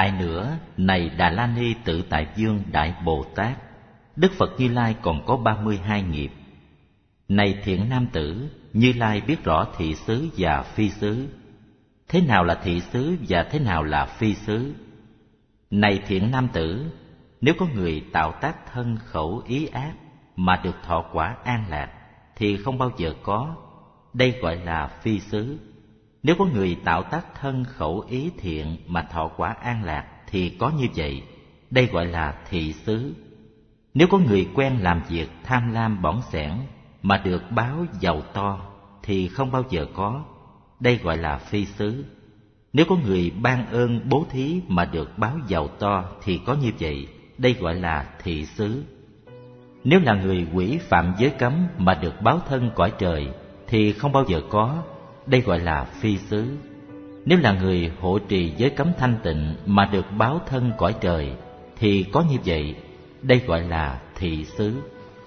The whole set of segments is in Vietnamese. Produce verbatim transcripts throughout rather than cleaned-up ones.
Lại nữa, này Đà La Ni Tự Tại Dương Đại Bồ Tát, Đức Phật Như Lai còn có ba mươi hai nghiệp. Này thiện nam tử, Như Lai biết rõ thị xứ và phi xứ. Thế nào là thị xứ và thế nào là phi xứ? Này thiện nam tử, nếu có người tạo tác thân khẩu ý ác mà được thọ quả an lạc thì không bao giờ có, đây gọi là phi xứ. Nếu có người tạo tác thân khẩu ý thiện mà thọ quả an lạc thì có như vậy, đây gọi là thị xứ. Nếu có người quen làm việc tham lam bỏng sẻn mà được báo giàu to thì không bao giờ có, đây gọi là phi xứ. Nếu có người ban ơn bố thí mà được báo giàu to thì có như vậy, đây gọi là thị xứ. Nếu là người quỷ phạm giới cấm mà được báo thân cõi trời thì không bao giờ có, đây gọi là phi xứ. Nếu là người hộ trì giới cấm thanh tịnh mà được báo thân cõi trời thì có như vậy, đây gọi là thị xứ.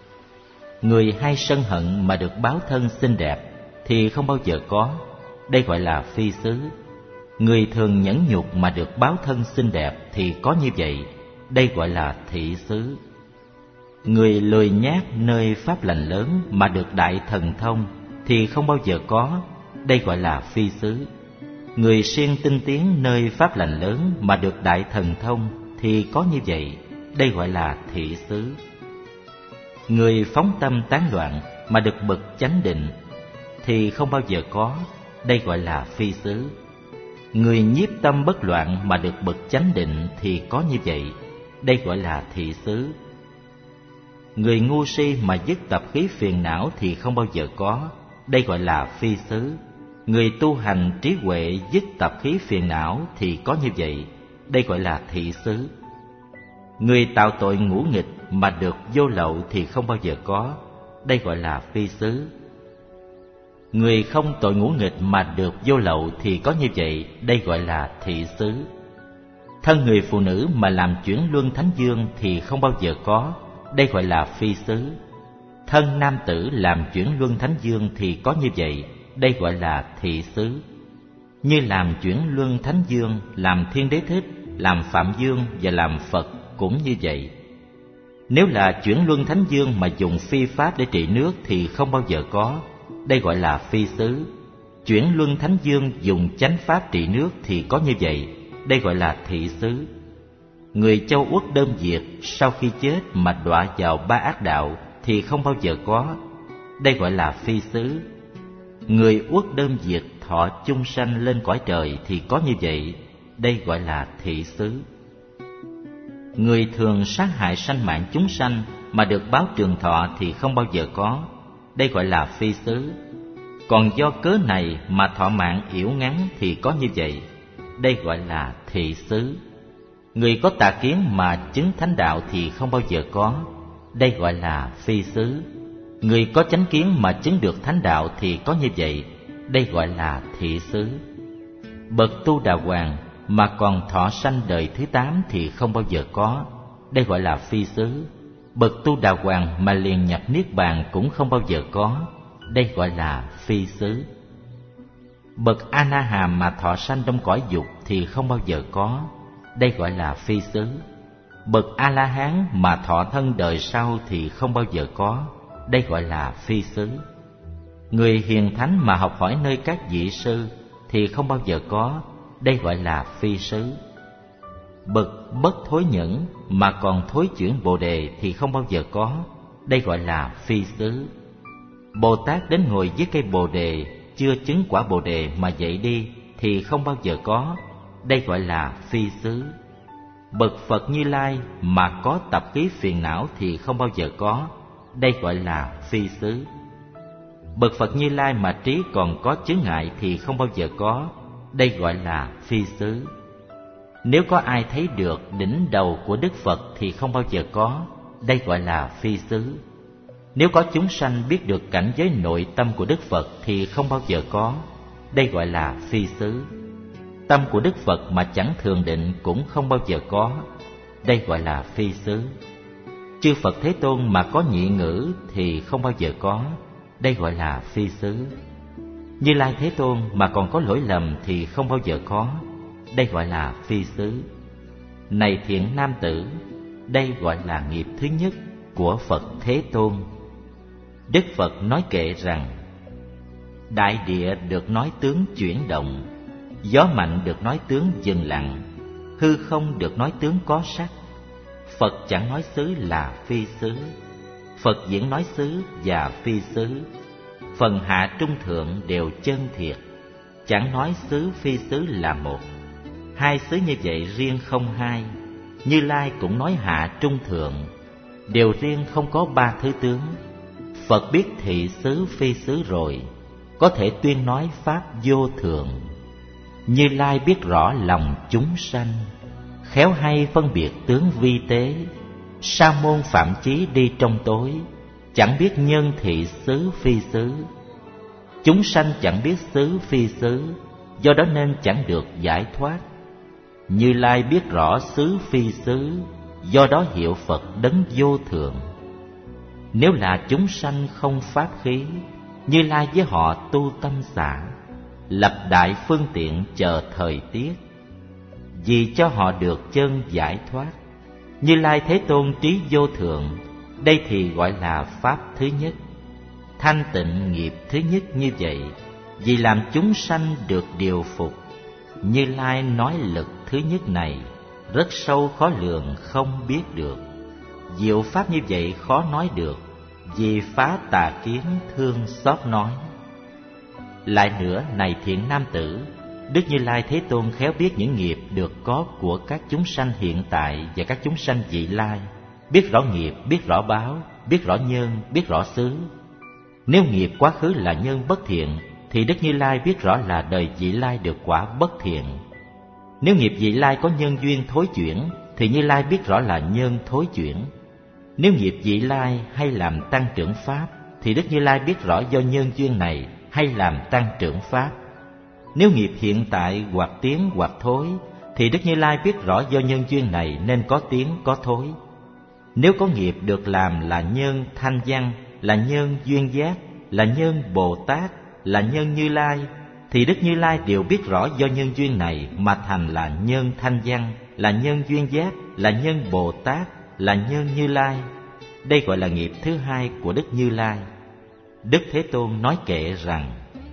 Người hay sân hận mà được báo thân xinh đẹp thì không bao giờ có, đây gọi là phi xứ. Người thường nhẫn nhục mà được báo thân xinh đẹp thì có như vậy, đây gọi là thị xứ. Người lười nhác nơi pháp lành lớn mà được đại thần thông thì không bao giờ có, đây gọi là phi xứ. Người siêng tinh tiến nơi pháp lành lớn mà được đại thần thông thì có như vậy, đây gọi là thị xứ. Người phóng tâm tán loạn mà được bậc chánh định thì không bao giờ có, đây gọi là phi xứ. Người nhiếp tâm bất loạn mà được bậc chánh định thì có như vậy, đây gọi là thị xứ. Người ngu si mà dứt tập khí phiền não thì không bao giờ có, đây gọi là phi xứ. Người tu hành trí huệ dứt tập khí phiền não thì có như vậy, đây gọi là thị xứ. Người tạo tội ngũ nghịch mà được vô lậu thì không bao giờ có, đây gọi là phi xứ. Người không tội ngũ nghịch mà được vô lậu thì có như vậy, đây gọi là thị xứ. Thân người phụ nữ mà làm chuyển luân thánh dương thì không bao giờ có, đây gọi là phi xứ. Thân nam tử làm chuyển luân thánh dương thì có như vậy, đây gọi là thị xứ. Như làm chuyển luân thánh dương, làm thiên đế thích, làm phạm dương và làm Phật cũng như vậy. Nếu là chuyển luân thánh dương mà dùng phi pháp để trị nước thì không bao giờ có, đây gọi là phi xứ. Chuyển luân thánh dương dùng chánh pháp trị nước thì có như vậy, đây gọi là thị xứ. Người châu uất đơm diệt sau khi chết mà đọa vào ba ác đạo thì không bao giờ có, đây gọi là phi xứ. Người uất đơm diệt thọ chung sanh lên cõi trời thì có như vậy, đây gọi là thị xứ. Người thường sát hại sanh mạng chúng sanh mà được báo trường thọ thì không bao giờ có, đây gọi là phi xứ. Còn do cớ này mà thọ mạng yểu ngắn thì có như vậy, đây gọi là thị xứ. Người có tà kiến mà chứng thánh đạo thì không bao giờ có, đây gọi là phi xứ. Người có chánh kiến mà chứng được thánh đạo thì có như vậy, đây gọi là thị xứ. Bậc tu đà hoàng mà còn thọ sanh đời thứ tám thì không bao giờ có, đây gọi là phi xứ. Bậc tu đà hoàng mà liền nhập niết bàn cũng không bao giờ có, đây gọi là phi xứ. Bậc a na hàm mà thọ sanh trong cõi dục thì không bao giờ có, đây gọi là phi xứ. Bậc a la hán mà thọ thân đời sau thì không bao giờ có, đây gọi là phi xứ. Người hiền thánh mà học hỏi nơi các vị sư thì không bao giờ có, đây gọi là phi xứ. Bậc bất thối nhẫn mà còn thối chuyển bồ đề thì không bao giờ có, đây gọi là phi xứ. Bồ Tát đến ngồi dưới cây bồ đề chưa chứng quả bồ đề mà dậy đi thì không bao giờ có, đây gọi là phi xứ. Bậc Phật Như Lai mà có tập khí phiền não thì không bao giờ có, đây gọi là phi xứ. Bậc Phật Như Lai mà trí còn có chướng ngại thì không bao giờ có, đây gọi là phi xứ. Nếu có ai thấy được đỉnh đầu của Đức Phật thì không bao giờ có, đây gọi là phi xứ. Nếu có chúng sanh biết được cảnh giới nội tâm của Đức Phật thì không bao giờ có, đây gọi là phi xứ. Tâm của Đức Phật mà chẳng thường định cũng không bao giờ có, đây gọi là phi xứ. Chư Phật Thế Tôn mà có nhị ngữ thì không bao giờ có, đây gọi là phi xứ. Như Lai Thế Tôn mà còn có lỗi lầm thì không bao giờ có, đây gọi là phi xứ. Này thiện nam tử, đây gọi là nghiệp thứ nhất của Phật Thế Tôn. Đức Phật nói kệ rằng: đại địa được nói tướng chuyển động, gió mạnh được nói tướng dừng lặng, hư không được nói tướng có sắc. Phật chẳng nói xứ là phi xứ, Phật diễn nói xứ và phi xứ. Phần hạ trung thượng đều chân thiệt, chẳng nói xứ phi xứ là một. Hai xứ như vậy riêng không hai, Như Lai cũng nói hạ trung thượng, đều riêng không có ba thứ tướng. Phật biết thị xứ phi xứ rồi, có thể tuyên nói pháp vô thượng. Như Lai biết rõ lòng chúng sanh, khéo hay phân biệt tướng vi tế. Sa môn phạm chí đi trong tối, chẳng biết nhân thị xứ phi xứ. Chúng sanh chẳng biết xứ phi xứ, do đó nên chẳng được giải thoát. Như Lai biết rõ xứ phi xứ, do đó hiệu Phật đấng vô thượng. Nếu là chúng sanh không pháp khí, Như Lai với họ tu tâm xả, lập đại phương tiện chờ thời tiết, vì cho họ được chân giải thoát. Như Lai Thế Tôn trí vô thượng, đây thì gọi là pháp thứ nhất. Thanh tịnh nghiệp thứ nhất như vậy, vì làm chúng sanh được điều phục. Như Lai nói lực thứ nhất này, rất sâu khó lường không biết được. Diệu pháp như vậy khó nói được, vì phá tà kiến thương xót nói. Lại nữa, này thiện nam tử, Đức Như Lai Thế Tôn khéo biết những nghiệp được có của các chúng sanh hiện tại và các chúng sanh vị lai, biết rõ nghiệp, biết rõ báo, biết rõ nhân, biết rõ xứ. Nếu nghiệp quá khứ là nhân bất thiện, thì Đức Như Lai biết rõ là đời vị lai được quả bất thiện. Nếu nghiệp vị lai có nhân duyên thối chuyển, thì Như Lai biết rõ là nhân thối chuyển. Nếu nghiệp vị lai hay làm tăng trưởng pháp, thì Đức Như Lai biết rõ do nhân duyên này hay làm tăng trưởng pháp. Nếu nghiệp hiện tại hoặc tiến hoặc thối, thì Đức Như Lai biết rõ do nhân duyên này nên có tiến có thối. Nếu có nghiệp được làm là nhân thanh văn, là nhân duyên giác, là nhân Bồ Tát, là nhân Như Lai, thì Đức Như Lai đều biết rõ do nhân duyên này mà thành là nhân thanh văn, là nhân duyên giác, là nhân Bồ Tát, là nhân Như Lai. Đây gọi là nghiệp thứ hai của Đức Như Lai. Đức Thế Tôn nói kệ rằng: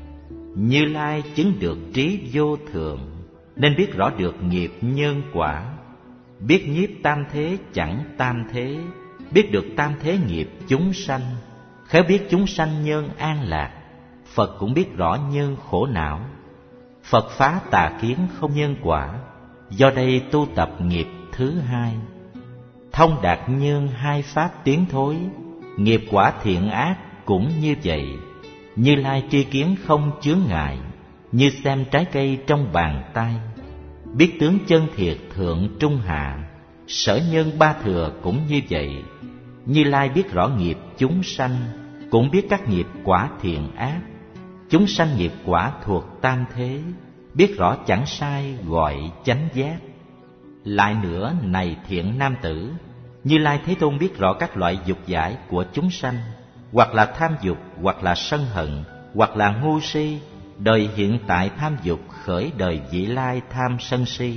Như Lai chứng được trí vô thượng, nên biết rõ được nghiệp nhân quả. Biết nhiếp tam thế chẳng tam thế, biết được tam thế nghiệp chúng sanh. Khéo biết chúng sanh nhân an lạc, Phật cũng biết rõ nhân khổ não. Phật phá tà kiến không nhân quả, do đây tu tập nghiệp thứ hai. Thông đạt nhân hai pháp tiến thối, nghiệp quả thiện ác cũng như vậy. Như Lai tri kiến không chướng ngại, như xem trái cây trong bàn tay. Biết tướng chân thiệt thượng trung hạ, sở nhân ba thừa cũng như vậy. Như Lai biết rõ nghiệp chúng sanh, cũng biết các nghiệp quả thiện ác. Chúng sanh nghiệp quả thuộc tam thế, biết rõ chẳng sai gọi chánh giác. Lại nữa, này thiện nam tử, Như Lai Thế Tôn biết rõ các loại dục giải của chúng sanh, hoặc là tham dục, hoặc là sân hận, hoặc là ngu si. Đời hiện tại tham dục khởi đời vị lai tham sân si.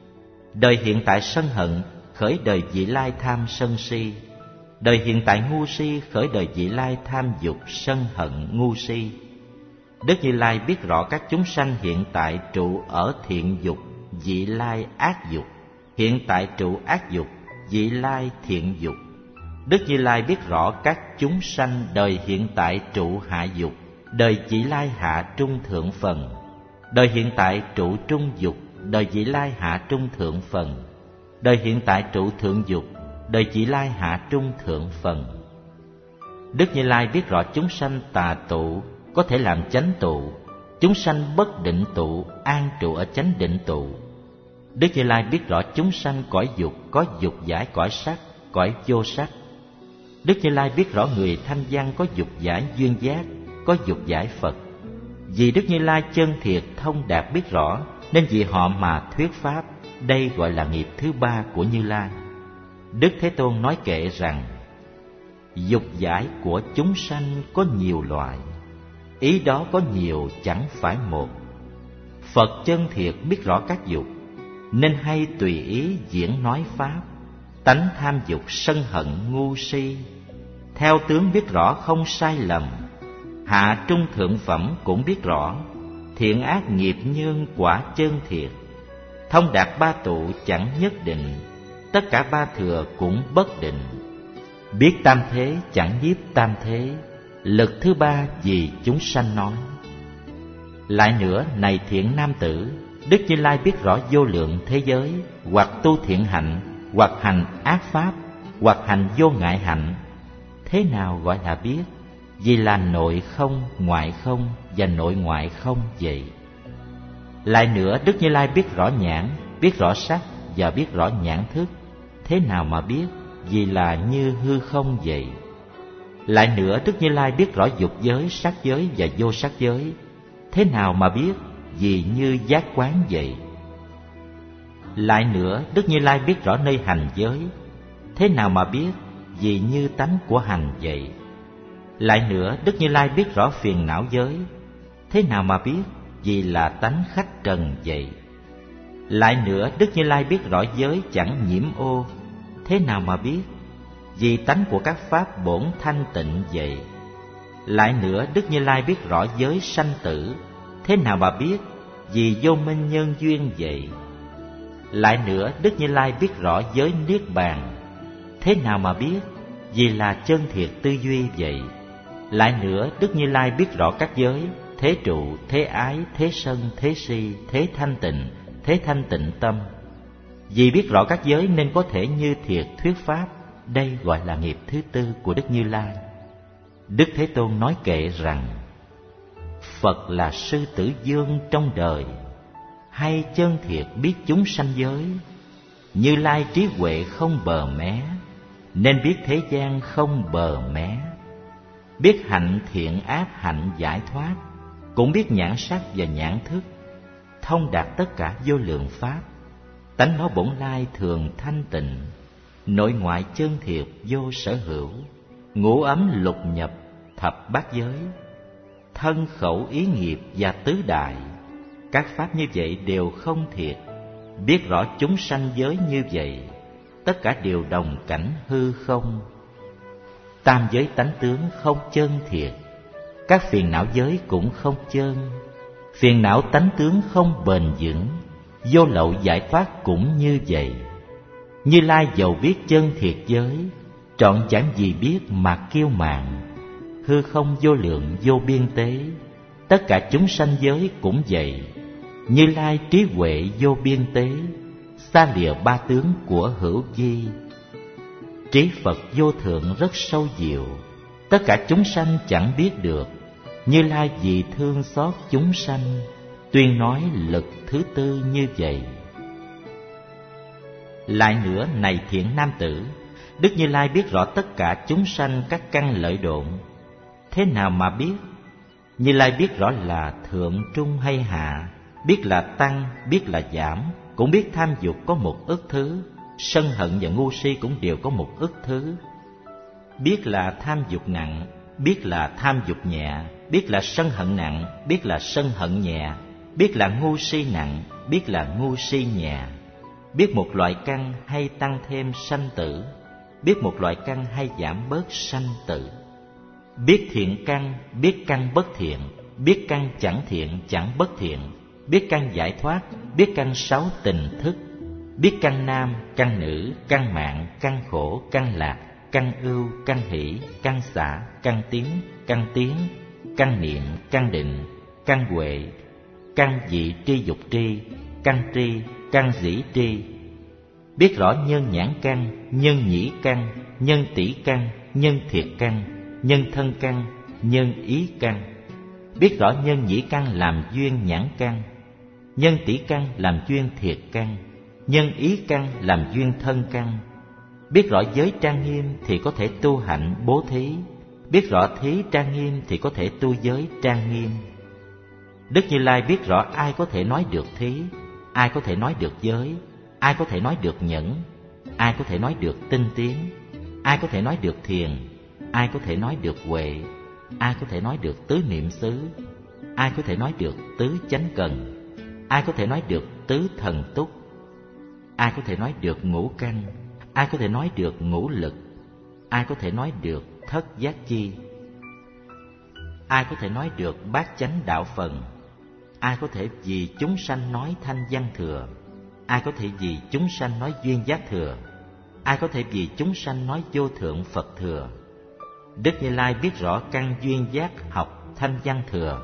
Đời hiện tại sân hận khởi đời vị lai tham sân si. Đời hiện tại ngu si khởi đời vị lai tham dục sân hận ngu si. Đức Như Lai biết rõ các chúng sanh hiện tại trụ ở thiện dục, vị lai ác dục, hiện tại trụ ác dục, vị lai thiện dục. Đức Như Lai biết rõ các chúng sanh đời hiện tại trụ hạ dục, đời vị lai hạ trung thượng phần. Đời hiện tại trụ trung dục, đời vị lai hạ trung thượng phần. Đời hiện tại trụ thượng dục, đời vị lai hạ trung thượng phần. Đức Như Lai biết rõ chúng sanh tà tụ có thể làm chánh tụ, chúng sanh bất định tụ an trụ ở chánh định tụ. Đức Như Lai biết rõ chúng sanh cõi dục có dục giải cõi sắc, cõi vô sắc. Đức Như Lai biết rõ người thanh văn có dục giải duyên giác, có dục giải Phật. Vì Đức Như Lai chân thiệt thông đạt biết rõ, nên vì họ mà thuyết pháp. Đây gọi là nghiệp thứ ba của Như Lai. Đức Thế Tôn nói kệ rằng: dục giải của chúng sanh có nhiều loại, ý đó có nhiều chẳng phải một. Phật chân thiệt biết rõ các dục, nên hay tùy ý diễn nói pháp. Tánh tham dục sân hận ngu si, theo tướng biết rõ không sai lầm. Hạ trung thượng phẩm cũng biết rõ, thiện ác nghiệp nhân quả chân thiệt. Thông đạt ba tụ chẳng nhất định, tất cả ba thừa cũng bất định. Biết tam thế chẳng nhiếp tam thế, lực thứ ba vì chúng sanh nói. Lại nữa, này thiện nam tử, Đức Như Lai biết rõ vô lượng thế giới, hoặc tu thiện hạnh, hoặc hành ác pháp, hoặc hành vô ngại hạnh. Thế nào gọi là biết? Vì là nội không, ngoại không và nội ngoại không vậy. Lại nữa, Đức Như Lai biết rõ nhãn, biết rõ sắc và biết rõ nhãn thức. Thế nào mà biết? Vì là như hư không vậy. Lại nữa, Đức Như Lai biết rõ dục giới, sắc giới và vô sắc giới. Thế nào mà biết? Vì như giác quán vậy. Lại nữa, Đức Như Lai biết rõ nơi hành giới. Thế nào mà biết? Vì như tánh của hành vậy. Lại nữa, Đức Như Lai biết rõ phiền não giới. Thế nào mà biết? Vì là tánh khách trần vậy. Lại nữa, Đức Như Lai biết rõ giới chẳng nhiễm ô. Thế nào mà biết? Vì tánh của các pháp bổn thanh tịnh vậy. Lại nữa, Đức Như Lai biết rõ giới sanh tử. Thế nào mà biết? Vì vô minh nhân duyên vậy. Lại nữa, Đức Như Lai biết rõ giới niết bàn. Thế nào mà biết? Vì là chân thiệt tư duy vậy. Lại nữa, Đức Như Lai biết rõ các giới: thế trụ, thế ái, thế sân, thế si, thế thanh tịnh, thế thanh tịnh tâm. Vì biết rõ các giới nên có thể như thiệt thuyết pháp. Đây gọi là nghiệp thứ tư của Đức Như Lai. Đức Thế Tôn nói kệ rằng: Phật là sư tử vương trong đời, hay chân thiệt biết chúng sanh giới. Như Lai trí huệ không bờ mé, nên biết thế gian không bờ mé. Biết hạnh thiện ác hạnh giải thoát, cũng biết nhãn sắc và nhãn thức. Thông đạt tất cả vô lượng pháp, tánh nó bổn lai thường thanh tịnh. Nội ngoại chân thiệt vô sở hữu, ngũ ấm lục nhập thập bát giới. Thân khẩu ý nghiệp và tứ đại, các pháp như vậy đều không thiệt. Biết rõ chúng sanh giới như vậy, tất cả đều đồng cảnh hư không. Tam giới tánh tướng không chân thiệt, các phiền não giới cũng không chân. Phiền não tánh tướng không bền vững, vô lậu giải thoát cũng như vậy. Như Lai dầu biết chân thiệt giới, trọn chẳng gì biết mà kiêu mạn. Hư không vô lượng vô biên tế, tất cả chúng sanh giới cũng vậy. Như Lai trí huệ vô biên tế, xa lìa ba tướng của hữu vi. Trí Phật vô thượng rất sâu diệu, tất cả chúng sanh chẳng biết được. Như Lai vì thương xót chúng sanh, tuyên nói lực thứ tư như vậy. Lại nữa, này thiện nam tử, Đức Như Lai biết rõ tất cả chúng sanh các căn lợi độn. Thế nào mà biết? Như Lai biết rõ là thượng trung hay hạ, biết là tăng, biết là giảm, cũng biết tham dục có một ức thứ, sân hận và ngu si cũng đều có một ức thứ. Biết là tham dục nặng, biết là tham dục nhẹ, biết là sân hận nặng, biết là sân hận nhẹ, biết là ngu si nặng, biết là ngu si nhẹ. Biết một loại căn hay tăng thêm sanh tử, biết một loại căn hay giảm bớt sanh tử. Biết thiện căn, biết căn bất thiện, biết căn chẳng thiện chẳng bất thiện, biết căn giải thoát, biết căn sáu tình thức, biết căn nam, căn nữ, căn mạng, căn khổ, căn lạc, căn ưu, căn hỷ, căn xả, căn tiến, căn tiến, căn niệm, căn định, căn huệ, căn dị tri dục tri, căn tri, căn dĩ tri. Biết rõ nhân nhãn căn, nhân nhĩ căn, nhân tỷ căn, nhân thiệt căn, nhân thân căn, nhân ý căn. Biết rõ nhân nhĩ căn làm duyên nhãn căn, nhân tỷ căn làm duyên thiệt căn, nhân ý căn làm duyên thân căn. Biết rõ giới trang nghiêm thì có thể tu hạnh bố thí, biết rõ thí trang nghiêm thì có thể tu giới trang nghiêm. Đức Như Lai biết rõ ai có thể nói được thí, ai có thể nói được giới, ai có thể nói được nhẫn, ai có thể nói được tinh tiến, ai có thể nói được thiền, ai có thể nói được huệ, ai có thể nói được tứ niệm xứ, ai có thể nói được tứ chánh cần, ai có thể nói được tứ thần túc, ai có thể nói được ngũ căn, ai có thể nói được ngũ lực, ai có thể nói được thất giác chi, ai có thể nói được bát chánh đạo phần, ai có thể vì chúng sanh nói thanh văn thừa, ai có thể vì chúng sanh nói duyên giác thừa, ai có thể vì chúng sanh nói vô thượng Phật thừa. Đức Như Lai biết rõ căn duyên giác học thanh văn thừa,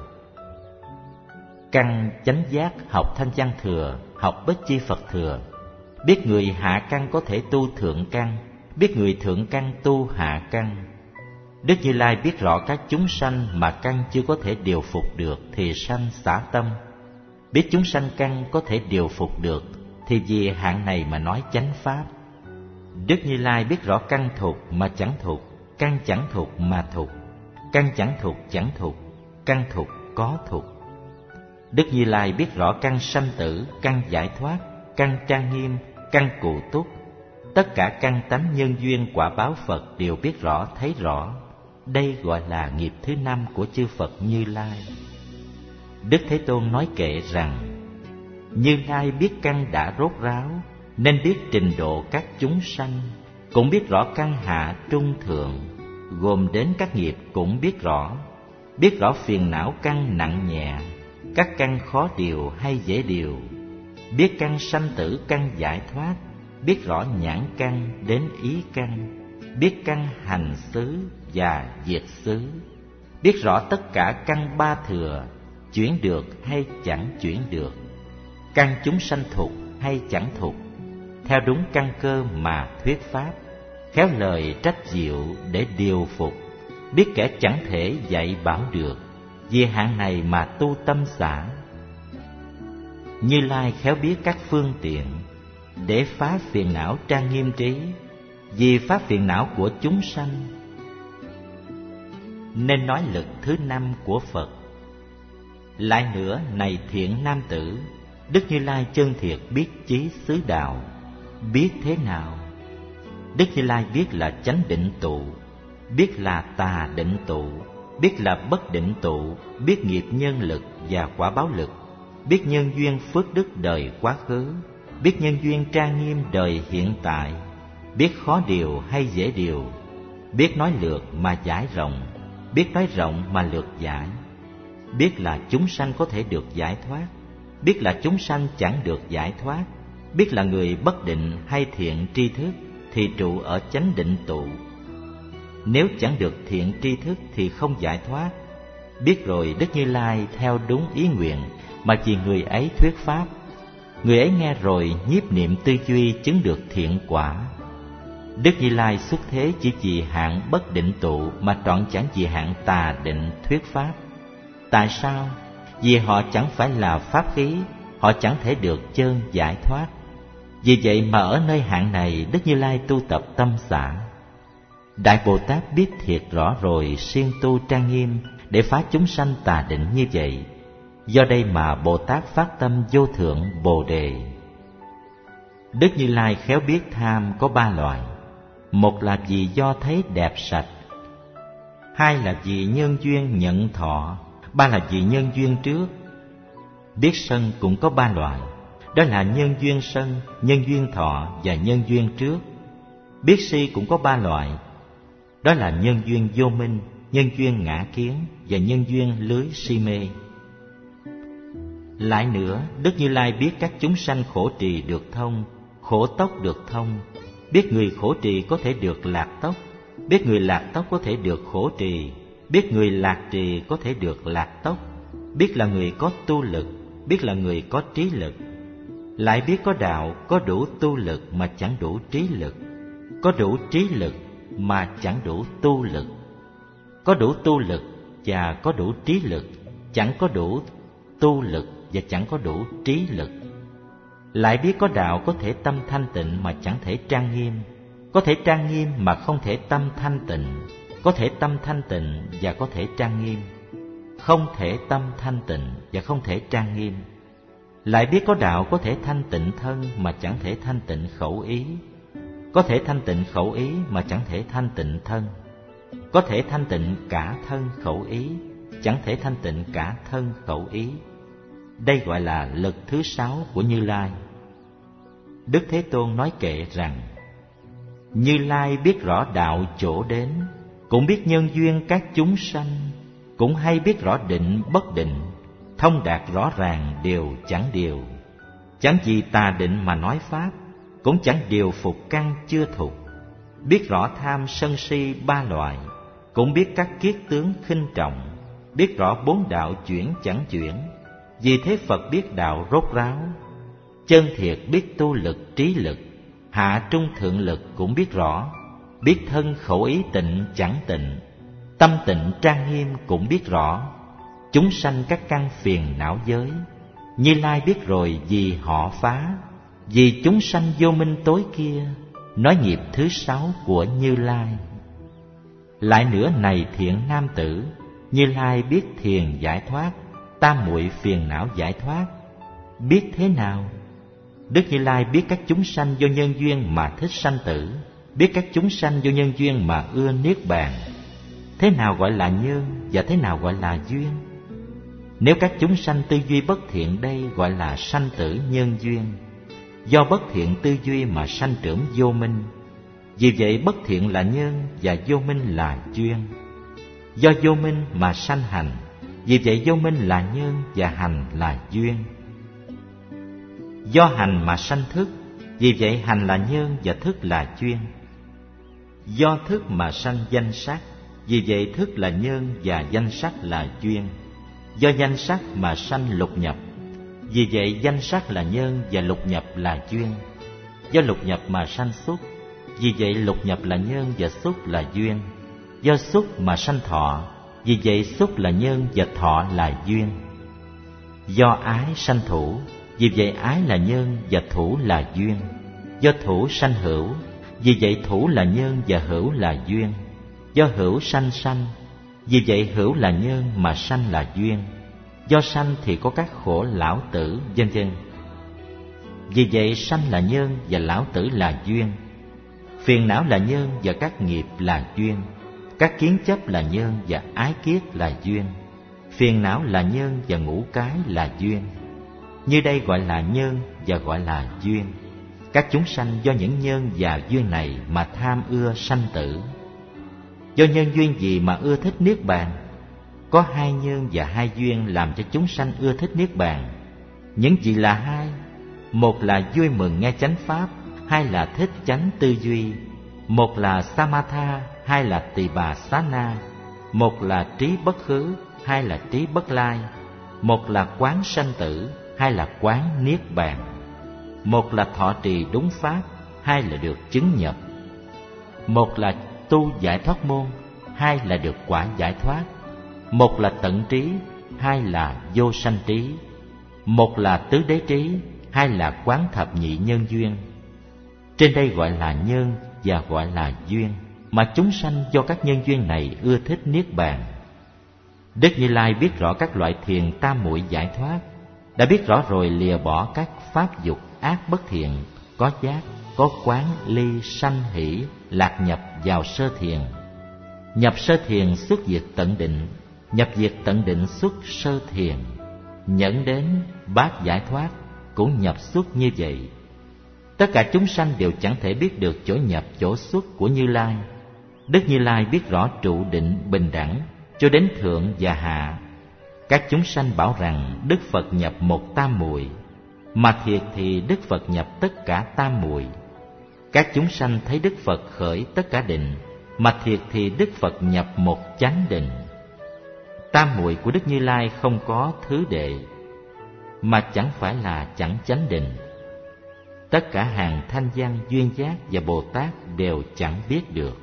căn chánh giác học thanh văn thừa, học bích chi Phật thừa. Biết người hạ căn có thể tu thượng căn, biết người thượng căn tu hạ căn. Đức Như Lai biết rõ các chúng sanh mà căn chưa có thể điều phục được thì sanh xả tâm. Biết chúng sanh căn có thể điều phục được thì vì hạng này mà nói chánh pháp. Đức Như Lai biết rõ căn thục mà chẳng thục, căn chẳng thục mà thục, căn chẳng thục chẳng thục, căn thục có thục. Đức Như Lai biết rõ căn sanh tử, căn giải thoát, căn trang nghiêm, căn cụ túc. Tất cả căn tánh nhân duyên quả báo Phật đều biết rõ, thấy rõ. Đây gọi là nghiệp thứ năm của chư Phật Như Lai. Đức Thế Tôn nói kệ rằng: Như Lai biết căn đã rốt ráo, nên biết trình độ các chúng sanh, cũng biết rõ căn hạ trung thượng, gồm đến các nghiệp cũng biết rõ. Biết rõ phiền não căn nặng nhẹ, các căn khó điều hay dễ điều. Biết căn sanh tử, căn giải thoát, biết rõ nhãn căn đến ý căn, biết căn hành xứ và diệt xứ. Biết rõ tất cả căn ba thừa, chuyển được hay chẳng chuyển được, căn chúng sanh thục hay chẳng thục, theo đúng căn cơ mà thuyết pháp, khéo lời trách diệu để điều phục. Biết kẻ chẳng thể dạy bảo được, vì hạng này mà tu tâm xả. Như Lai khéo biết các phương tiện để phá phiền não trang nghiêm trí, vì phá phiền não của chúng sanh. Nên nói lực thứ năm của Phật. Lại nữa, này thiện nam tử, Đức Như Lai chân thiệt biết chí xứ đạo. Biết thế nào? Đức Như Lai biết là chánh định tụ, biết là tà định tụ, biết là bất định tụ, biết nghiệp nhân lực và quả báo lực, biết nhân duyên phước đức đời quá khứ, biết nhân duyên trang nghiêm đời hiện tại, biết khó điều hay dễ điều, biết nói lược mà giải rộng, biết nói rộng mà lược giải, biết là chúng sanh có thể được giải thoát, biết là chúng sanh chẳng được giải thoát, biết là người bất định hay thiện tri thức thì trụ ở chánh định tụ. Nếu chẳng được thiện tri thức thì không giải thoát. Biết rồi, Đức Như Lai theo đúng ý nguyện mà vì người ấy thuyết pháp. Người ấy nghe rồi nhiếp niệm tư duy chứng được thiện quả. Đức Như Lai xuất thế chỉ vì hạng bất định tụ mà trọn chẳng vì hạng tà định thuyết pháp. Tại sao? Vì họ chẳng phải là pháp khí, họ chẳng thể được chân giải thoát. Vì vậy mà ở nơi hạng này, Đức Như Lai tu tập tâm xả. Đại Bồ Tát biết thiệt rõ rồi, siêng tu trang nghiêm để phá chúng sanh tà định như vậy. Do đây mà Bồ Tát phát tâm vô thượng Bồ Đề. Đức Như Lai khéo biết tham có ba loại. Một là vì do thấy đẹp sạch, hai là vì nhân duyên nhận thọ, ba là vì nhân duyên trước. Biết sân cũng có ba loại, đó là nhân duyên sân, nhân duyên thọ và nhân duyên trước. Biết si cũng có ba loại, đó là nhân duyên vô minh, nhân duyên ngã kiến và nhân duyên lưới si mê. Lại nữa, Đức Như Lai biết các chúng sanh khổ trì được thông, khổ tốc được thông. Biết người khổ trì có thể được lạc tốc, biết người lạc tốc có thể được khổ trì, biết người lạc trì có thể được lạc tốc. Biết là người có tu lực, biết là người có trí lực. Lại biết có đạo có đủ tu lực mà chẳng đủ trí lực, có đủ trí lực mà chẳng đủ tu lực, có đủ tu lực và có đủ trí lực, chẳng có đủ tu lực và chẳng có đủ trí lực. Lại biết có đạo có thể tâm thanh tịnh mà chẳng thể trang nghiêm, có thể trang nghiêm mà không thể tâm thanh tịnh, có thể tâm thanh tịnh và có thể trang nghiêm, không thể tâm thanh tịnh và không thể trang nghiêm. Lại biết có đạo có thể thanh tịnh thân mà chẳng thể thanh tịnh khẩu ý, có thể thanh tịnh khẩu ý mà chẳng thể thanh tịnh thân, có thể thanh tịnh cả thân khẩu ý, chẳng thể thanh tịnh cả thân khẩu ý. Đây gọi là lực thứ sáu của Như Lai. Đức Thế Tôn nói kệ rằng: Như Lai biết rõ đạo chỗ đến, cũng biết nhân duyên các chúng sanh, cũng hay biết rõ định bất định, thông đạt rõ ràng đều chẳng điều. Chẳng vì tà định mà nói pháp, cũng chẳng điều phục căn chưa thục. Biết rõ tham sân si ba loại, cũng biết các kiết tướng khinh trọng. Biết rõ bốn đạo chuyển chẳng chuyển, vì thế Phật biết đạo rốt ráo. Chân thiệt biết tu lực trí lực, hạ trung thượng lực cũng biết rõ. Biết thân khẩu ý tịnh chẳng tịnh, tâm tịnh trang nghiêm cũng biết rõ. Chúng sanh các căn phiền não giới, Như Lai biết rồi vì họ phá. Vì chúng sanh vô minh tối kia, nói nghiệp thứ sáu của Như Lai. Lại nữa này thiện nam tử, Như Lai biết thiền giải thoát, tam muội phiền não giải thoát. Biết thế nào? Đức Như Lai biết các chúng sanh do nhân duyên mà thích sanh tử, biết các chúng sanh do nhân duyên mà ưa niết bàn. Thế nào gọi là nhân và thế nào gọi là duyên? Nếu các chúng sanh tư duy bất thiện đây gọi là sanh tử nhân duyên, do bất thiện tư duy mà sanh trưởng vô minh. Vì vậy bất thiện là nhân và vô minh là duyên. Do vô minh mà sanh hành, vì vậy vô minh là nhân và hành là duyên. Do hành mà sanh thức, vì vậy hành là nhân và thức là duyên. Do thức mà sanh danh sắc, vì vậy thức là nhân và danh sắc là duyên. Do danh sắc mà sanh lục nhập, vì vậy danh sắc là nhân và lục nhập là duyên. Do lục nhập mà sanh xúc, vì vậy lục nhập là nhân và xúc là duyên. Do xúc mà sanh thọ, vì vậy xúc là nhân và thọ là duyên. Do ái sanh thủ, vì vậy ái là nhân và thủ là duyên. Do thủ sanh hữu, vì vậy thủ là nhân và hữu là duyên. Do hữu sanh sanh, vì vậy hữu là nhân mà sanh là duyên. Do sanh thì có các khổ lão tử, vân vân. Vì vậy sanh là nhân và lão tử là duyên. Phiền não là nhân và các nghiệp là duyên. Các kiến chấp là nhân và ái kiết là duyên. Phiền não là nhân và ngũ cái là duyên. Như đây gọi là nhân và gọi là duyên. Các chúng sanh do những nhân và duyên này mà tham ưa sanh tử. Do nhân duyên gì mà ưa thích niết bàn? Có hai nhân và hai duyên làm cho chúng sanh ưa thích niết bàn. Những gì là hai? Một là vui mừng nghe chánh pháp, hai là thích chánh tư duy. Một là samatha, hai là tỳ bà xá na. Một là trí bất khứ, hai là trí bất lai. Một là quán sanh tử, hai là quán niết bàn. Một là thọ trì đúng pháp, hai là được chứng nhập. Một là tu giải thoát môn, hai là được quả giải thoát. Một là tận trí, hai là vô sanh trí. Một là tứ đế trí, hai là quán thập nhị nhân duyên. Trên đây gọi là nhân và gọi là duyên, mà chúng sanh do các nhân duyên này ưa thích niết bàn. Đức Như Lai biết rõ các loại thiền tam muội giải thoát, đã biết rõ rồi lìa bỏ các pháp dục ác bất thiện, có giác, có quán, ly, sanh, hỷ, lạc nhập vào sơ thiền. Nhập sơ thiền xuất diệt tận định, nhập diệt tận định xuất sơ thiền. Nhẫn đến bát giải thoát cũng nhập xuất như vậy. Tất cả chúng sanh đều chẳng thể biết được chỗ nhập chỗ xuất của Như Lai. Đức Như Lai biết rõ trụ định bình đẳng cho đến thượng và hạ. Các chúng sanh bảo rằng Đức Phật nhập một tam muội, mà thiệt thì Đức Phật nhập tất cả tam muội. Các chúng sanh thấy Đức Phật khởi tất cả định, mà thiệt thì Đức Phật nhập một chánh định. Tam muội của Đức Như Lai không có thứ đệ, mà chẳng phải là chẳng chánh định. Tất cả hàng thanh văn, duyên giác và Bồ Tát đều chẳng biết được.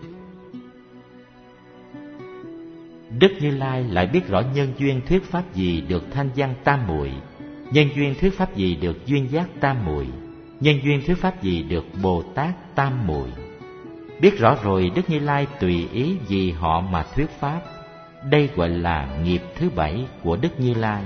Đức Như Lai lại biết rõ nhân duyên thuyết pháp gì được thanh văn tam muội, nhân duyên thuyết pháp gì được duyên giác tam muội, nhân duyên thuyết pháp gì được Bồ Tát tam muội. Biết rõ rồi Đức Như Lai tùy ý vì họ mà thuyết pháp. Đây gọi là nghiệp thứ bảy của Đức Như Lai.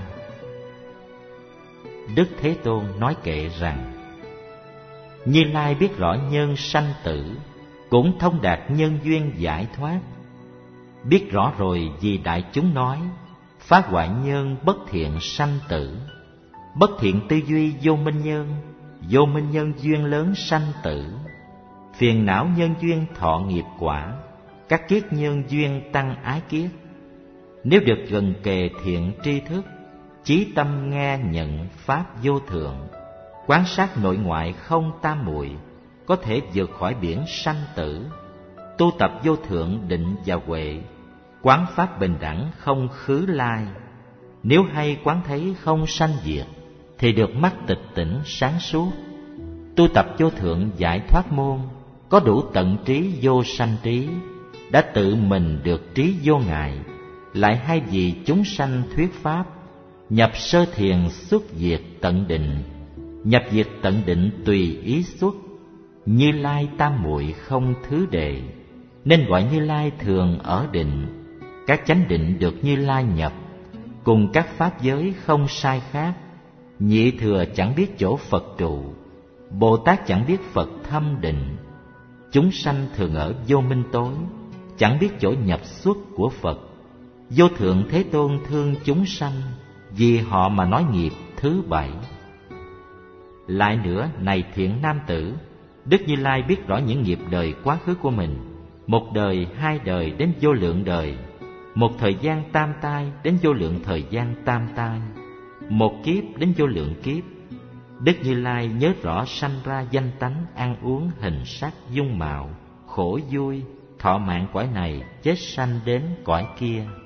Đức Thế Tôn nói kệ rằng: Như Lai biết rõ nhân sanh tử, cũng thông đạt nhân duyên giải thoát. Biết rõ rồi vì đại chúng nói, phá hoại nhân bất thiện sanh tử. Bất thiện tư duy vô minh nhân, vô minh nhân duyên lớn sanh tử, phiền não nhân duyên thọ nghiệp quả, các kiết nhân duyên tăng ái kiết. Nếu được gần kề thiện tri thức, chí tâm nghe nhận pháp vô thượng, quán sát nội ngoại không tam muội, có thể vượt khỏi biển sanh tử. Tu tập vô thượng định và huệ, quán pháp bình đẳng không khứ lai. Nếu hay quán thấy không sanh diệt, thì được mắt tịch tỉnh sáng suốt. Tu tập vô thượng giải thoát môn, có đủ tận trí vô sanh trí, đã tự mình được trí vô ngại. Lại hay vì chúng sanh thuyết pháp, nhập sơ thiền xuất diệt tận định, nhập diệt tận định tùy ý xuất. Như Lai tam muội không thứ đệ, nên gọi Như Lai thường ở định. Các chánh định được Như Lai nhập, cùng các pháp giới không sai khác. Nhị thừa chẳng biết chỗ Phật trụ, Bồ Tát chẳng biết Phật thâm định. Chúng sanh thường ở vô minh tối, chẳng biết chỗ nhập xuất của Phật. Vô thượng Thế Tôn thương chúng sanh, vì họ mà nói nghiệp thứ bảy. Lại nữa, này thiện nam tử, Đức Như Lai biết rõ những nghiệp đời quá khứ của mình, một đời, hai đời đến vô lượng đời, một thời gian tam tai đến vô lượng thời gian tam tai, một kiếp đến vô lượng kiếp. Đức Như Lai nhớ rõ sanh ra danh tánh, ăn uống, hình sắc, dung mạo, khổ vui, thọ mạng cõi này, chết sanh đến cõi kia.